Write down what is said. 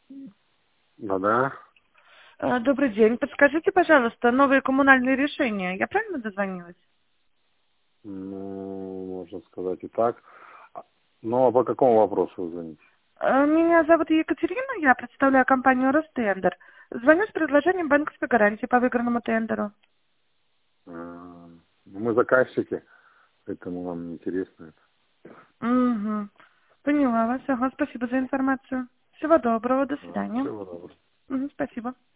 Да-да. Добрый день. Подскажите, пожалуйста, новые коммунальные решения. Я правильно дозвонилась? Ну, можно сказать и так. Ну, а по какому вопросу вы звоните? Меня зовут Екатерина, я представляю компанию «Ростендер». Звоню с предложением банковской гарантии по выигранному тендеру. Ну, мы заказчики, поэтому вам не интересно это. Угу. Поняла вас. Ага, спасибо за информацию. Всего доброго, до свидания. Всего доброго. Мгм, спасибо.